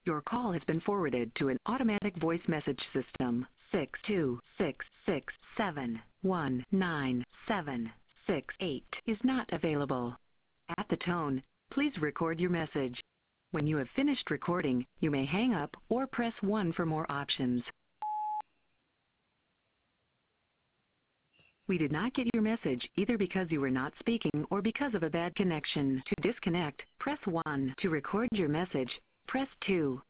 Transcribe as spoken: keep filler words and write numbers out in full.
Your call has been forwarded to an automatic voice message system. six two six six seven one nine seven six eight is not available. At the tone, please record your message. When you have finished recording, you may hang up or press one for more options. We did not get your message either because you were not speaking or because of a bad connection. To disconnect, press one. To record your message, press two.